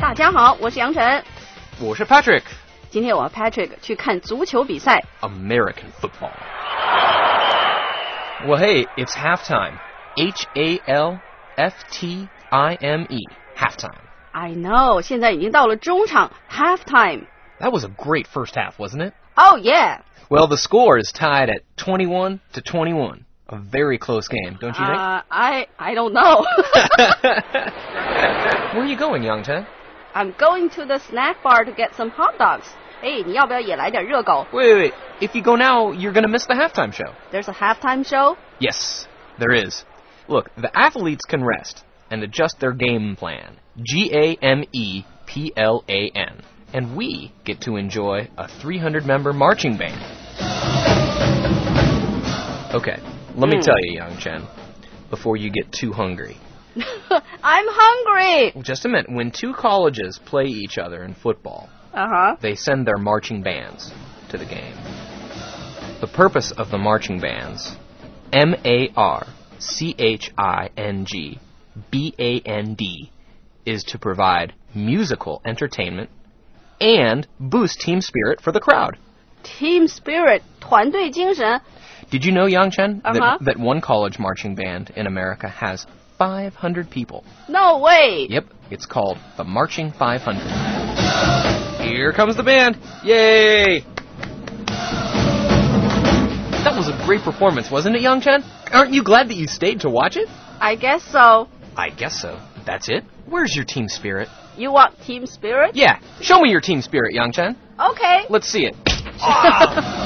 大家好，我是杨晨， 我是 Patrick。 今天我和 Patrick 去看足球比赛 American football. Well, hey, it's halftime. Halftime. Halftime. I know, 现在已经到了中场 halftime. That was a great first half, wasn't it? Oh, yeah. Well, the score is tied at 21-21. A very close game, don't you think? I don't know. Where are you going, Yang Chen? I'm going to the snack bar to get some hot dogs. 哎，你要不要也来点热狗 Wait. If you go now, you're going to miss the halftime show. There's a halftime show? Yes, there is. Look, the athletes can rest and adjust their game plan. GAMEPLAN. And we get to enjoy a 300-member marching band. Okay, let me tell you, Yang Chen, before you get too hungry. I'm hungry. Just a minute. When two colleges play each other in football, they send their marching bands to the game. The purpose of the marching bands, MARCHING BAND, is to provide musical entertainment and boost team spirit for the crowd. Team spirit, 团队精神 Did you know, Yang Chen, that one college marching band in America has 500 people? No way. Yep, it's called the Marching 500. Here comes the band. Yay! That was a great performance, wasn't it, Yang Chen? Aren't you glad that you stayed to watch it? I guess so. I guess so. That's it? Where's your team spirit? You want team spirit? Yeah, show me your team spirit, Yang Chen. Okay. Let's see it.